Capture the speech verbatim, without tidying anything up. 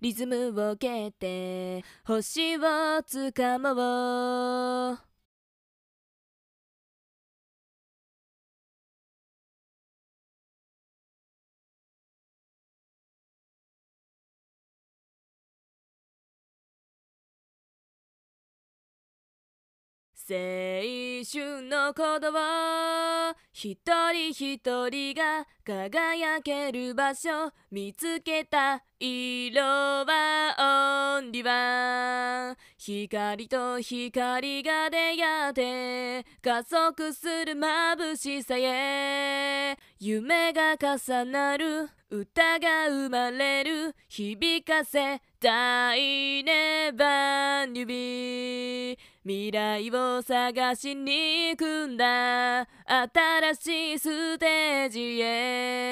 リズムを蹴って星をつかもう。青春の鼓動、一人一人が輝ける場所見つけた。色はオンリワン、光と光が出会って加速する眩しさへ、夢が重なる歌が生まれる、響かせたいねばん指、未来を探しに行くんだ新しいステージへ。